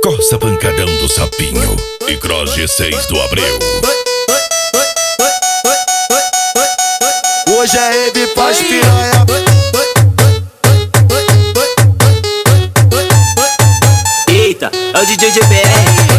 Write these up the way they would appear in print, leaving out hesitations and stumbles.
Corsa Pancadão do Sapinho e Cross G6 do Abreu. Hoje é rave pras piranha. Eita, é o DJ GBR.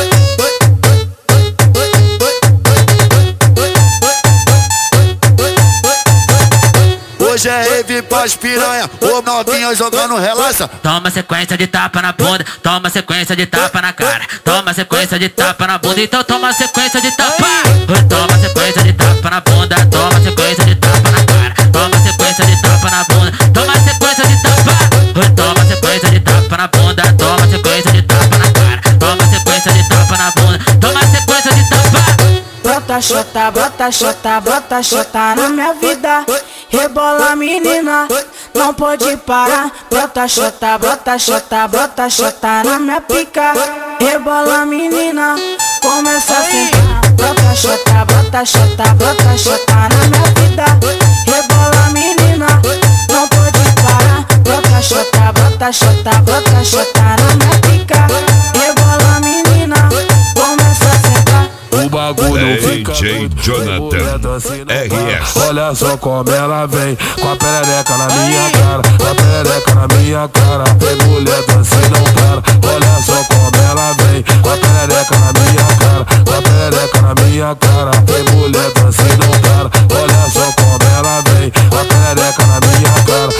Hoje é rave pras piranha. Ô novinha jogando relaxa. Toma sequência de tapa na bunda, toma sequência de tapa na cara, toma sequência de tapa na bunda, então toma sequência de tapa. Toma sequência de tapa na bunda, toma sequência de tapa na cara, toma sequência de tapa na bunda, toma sequência de tapa. Toma sequência de tapa na bunda, toma sequência de tapa na cara, toma sequência de tapa na bunda, toma sequência de tapa. Brota xota, brota xota, brota xota na minha vida. Rebola menina, não pode parar. Brota xota, brota xota, brota xota na minha pica. Rebola menina, começa a sentar. Brota xota, brota xota, brota xota na minha vida. Rebola menina, não pode parar. Brota xota, brota xota, brota xota na minha pica. Rebola menina, começa a sentar. O bagulho fica DJ Jonathan RS. Olha só como ela vem, com a perereca na minha cara, com a perereca na minha cara. Tem mulher dança e não para. Olha só como ela vem, com a perereca na minha cara, com a perereca na minha cara. Tem mulher dança e não para. Olha só como ela vem, com a perereca na minha cara.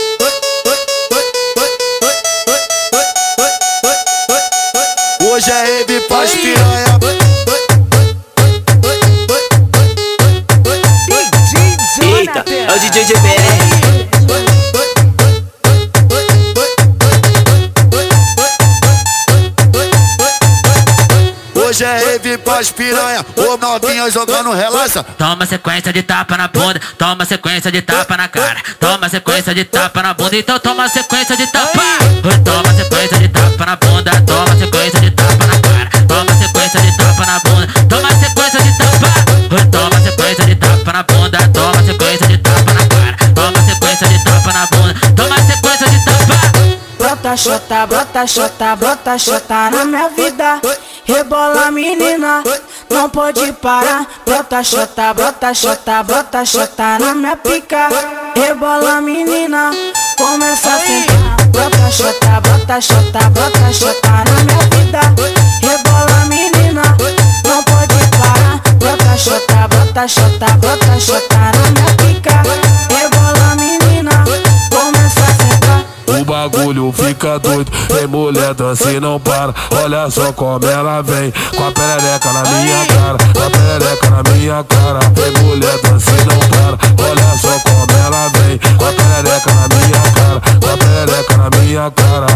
Hoje é rave pras piranha. Eita, é o DJ GBR. Hoje é rave pras piranha. Ô novinha jogando relaxa. Toma sequência de tapa na bunda, toma sequência de tapa na cara, toma sequência de tapa na bunda, então toma sequência de tapa. Toma sequência de tapa na bunda, toma sequência de tapa na cara, toma sequência de tapa na bunda, toma sequência de tapa. Toma sequência de tapa na bunda, toma sequência de tapa na cara, toma sequência de tapa na bunda, toma sequência de tapa. Brota xota, brota xota, brota xota na minha vida. Rebola menina, não pode parar. Brota xota, brota xota, brota xota na minha pica. Rebola menina, começa a sentar. Brota xota, brota xota, brota xota na minha vida. Rebola menina, não pode parar. Brota xota, brota xota, brota xota na minha pica. Rebola menina, começa a sentar. O bagulho fica doido, tem mulher dança e não para. Olha só como ela vem, com a perereca na minha cara, com a perereca na minha cara. Tem mulher dança e não para. Olha só como ela vem, com a perereca na minha cara, com a perereca na minha cara.